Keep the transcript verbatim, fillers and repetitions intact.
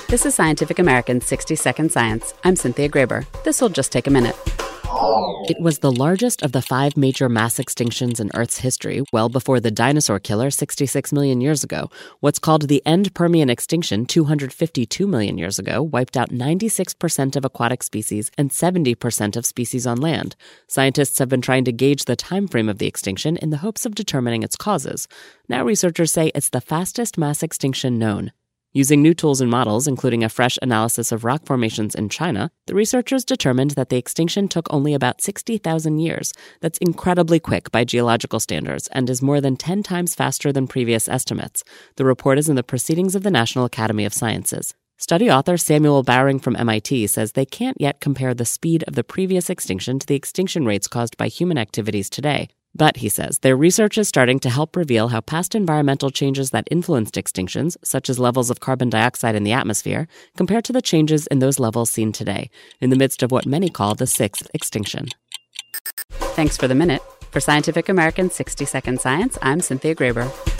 This is Scientific American's sixty second Science. I'm Cynthia Graber. This'll just take a minute. It was the largest of the five major mass extinctions in Earth's history, well before the dinosaur killer sixty-six million years ago. What's called the End Permian extinction two hundred fifty-two million years ago wiped out ninety-six percent of aquatic species and seventy percent of species on land. Scientists have been trying to gauge the time frame of the extinction in the hopes of determining its causes. Now researchers say it's the fastest mass extinction known. Using new tools and models, including a fresh analysis of rock formations in China, the researchers determined that the extinction took only about sixty thousand years. That's incredibly quick by geological standards and is more than ten times faster than previous estimates. The report is in the Proceedings of the National Academy of Sciences. Study author Samuel Bowring from M I T says they can't yet compare the speed of the previous extinction to the extinction rates caused by human activities today. But, he says, their research is starting to help reveal how past environmental changes that influenced extinctions, such as levels of carbon dioxide in the atmosphere, compare to the changes in those levels seen today, in the midst of what many call the sixth extinction. Thanks for the minute. For Scientific American's sixty second Science, I'm Cynthia Graber.